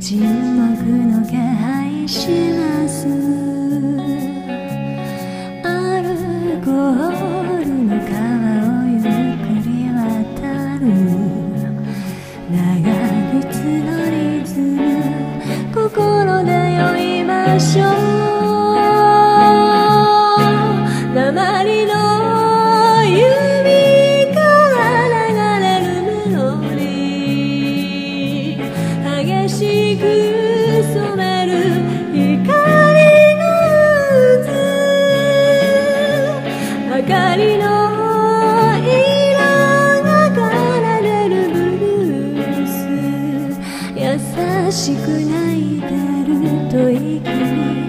沈黙の気配します。アルコールの川をゆっくり渡る長靴のリズム、心で酔いましょう。鉛の指から流れるメロディー、激しく染める光の渦、明かりの色が奏でるブルース、優しく泣いてる吐息に